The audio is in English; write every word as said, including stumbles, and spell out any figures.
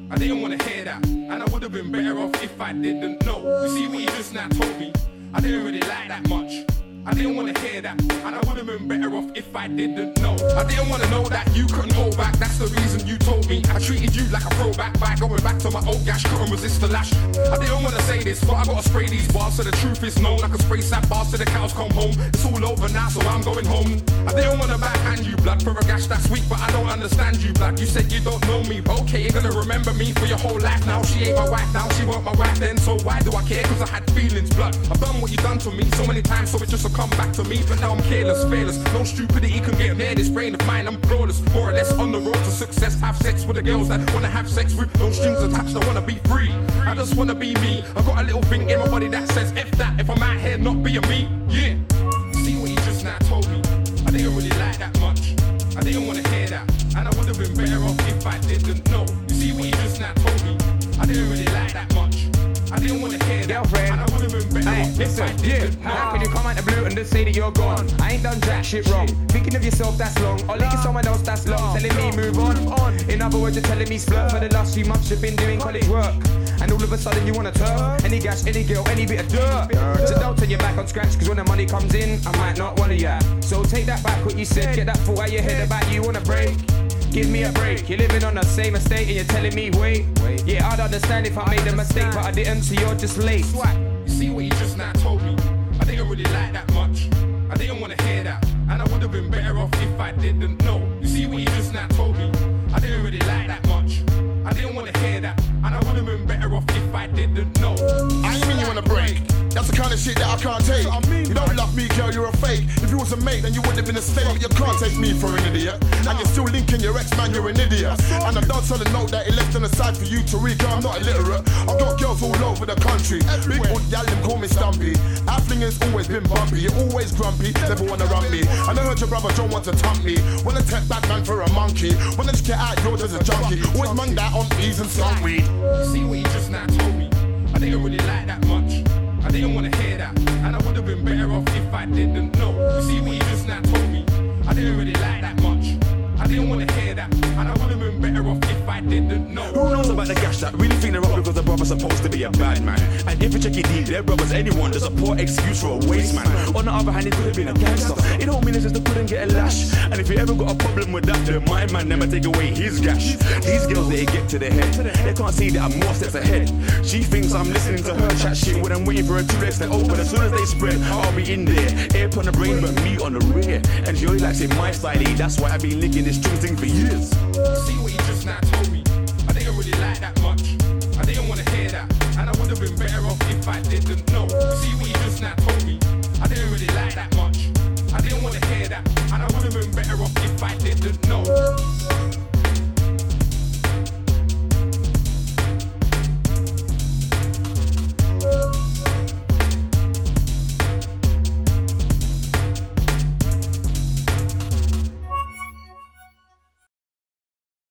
I didn't wanna hear that, and I would've been better off if I didn't know. You see what you just now told me, I didn't really like that much. I didn't wanna hear that, and I would've been better off if I didn't know. I didn't wanna know that you couldn't hold back, that's the reason you told me. I treated you like a throwback by going back to my old gash, couldn't resist the lash. I didn't wanna say this, but I gotta spray these bars so the truth is known. I can spray sad bars till the cows come home. It's all over now, so I'm going home. I didn't wanna backhand you, blood, for a gash that's weak, but I don't understand you, blood. You said you don't know me, okay, you're gonna remember me for your whole life now. She ain't my wife now, she weren't my wife then, so why do I care? Cause I had feelings, blood. I've done what you done to me so many times, so it's just a come back to me. But now I'm careless, fearless, no stupidity can get near this brain of mine. I'm flawless, more or less on the road to success. Have sex with the girls that wanna have sex with no strings attached. I wanna be free, I just wanna be me. I got a little thing in my body that says F that, if I'm out here not being me, yeah. See what you just now told me, I didn't really like that much. I didn't wanna hear that, and I would've been better off if I didn't know. You see what you just now told me, I didn't really like that much. I didn't wanna hear that, girlfriend, and I would've been better hey, off listen, if I didn't yeah. know. How can you come out the blue and just say that you're gone? I ain't done jack shit wrong. Thinking of yourself, that's long. Or letting someone else, that's long. Telling me move on. In other words, you're telling me splurt. For the last few months you've been doing college work, and all of a sudden you wanna turn. Any gas, any girl, any bit of dirt. So don't turn your back on scratch, cause when the money comes in, I might not want ya. So take that back what you said, get that thought out your head about you wanna break. Give me a break, you're living on the same estate and you're telling me wait. Yeah, I'd understand if I made a mistake, but I didn't, so you're just late. You see what you just now told me, I didn't really like that much. I didn't wanna hear that, and I would've been better off if I didn't know. You see what you just now told me, I didn't really like that much. I didn't wanna hear that, and I would've been better off if I didn't know. I ain't mean you wanna break. That's the kind of shit that I can't take. I mean, you don't love me, girl, you're a fake. If you was a mate, then you wouldn't have been a slave. You can't take me for an idiot. And you're still linking your ex-man, you're an idiot. And I don't tell the note that he left on the side for you to read, girl, I'm not illiterate. I've got girls all over the country. Big old gal, them call me Stumpy. Our flinging's always been bumpy. You're always grumpy, never wanna run me. And I heard your brother don't want to tump me. Wanna take back man for a monkey. Wanna just get out yours as a junkie. Always man that on E's and some weed. You see what you just now told me, I didn't really like that much. I didn't wanna hear that, and I would've been better off if I didn't know. You see what you just now told me, I didn't really like that much. I didn't wanna hear that, and I would've been better off if I didn't know. Who knows about the gash that really think they're up because the brother's supposed to be a bad man? And if you check it deep, their brother's anyone, just a poor excuse for a waste man. On the other hand, he could have been a gangster. It don't mean it's just they couldn't get a lash. And if you ever got a problem with that, then my man never take away his gash. These girls, they get to the head. They can't see that I'm more steps ahead. She thinks I'm listening to her chat shit when I'm waiting for her two legs to open. As soon as they spread, I'll be in there. Air on the brain, but me on the rear. And she only likes it my style, that's why I've been licking this string thing for years. See what you just now told me, I didn't really like that much. I didn't wanna hear that, and I would've been better off if I didn't know. See what